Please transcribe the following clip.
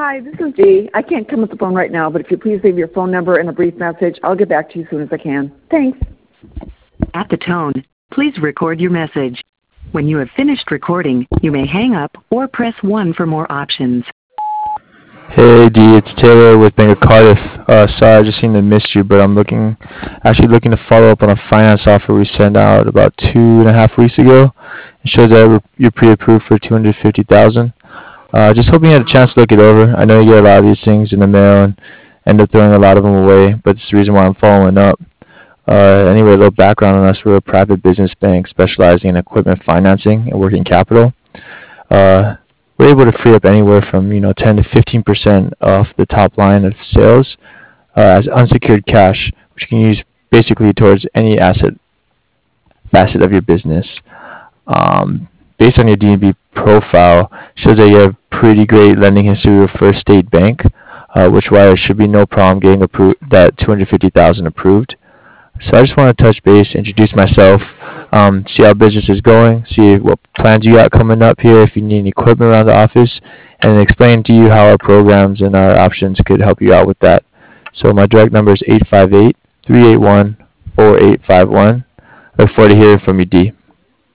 Hi, this is Dee. I can't come with the phone right now, but if you please leave your phone number and a brief message, I'll get back to you as soon as I can. Thanks. At the tone, please record your message. When you have finished recording, you may hang up or press 1 for more options. Hey Dee, it's Taylor with Bank of Cardiff. Sorry, I just seemed to miss you, but I'm actually looking to follow up on a finance offer we sent out about 2.5 weeks ago. It shows that you're pre-approved for $250,000. Just hoping you had a chance to look it over. I know you get a lot of these things in the mail and end up throwing a lot of them away, but it's the reason why I'm following up. Anyway, a little background on us. We're a private business bank specializing in equipment financing and working capital. We're able to free up anywhere from 10 to 15% off the top line of sales as unsecured cash, which you can use basically towards any asset facet of your business. Based on your DNB profile, shows that you have pretty great lending history with First State Bank, which why there should be no problem getting that $250,000 approved. So I just want to touch base, introduce myself, see how business is going, see what plans you got coming up here, if you need any equipment around the office, and explain to you how our programs and our options could help you out with that. So my direct number is 858-381-4851. Look forward to hearing from you, Dee.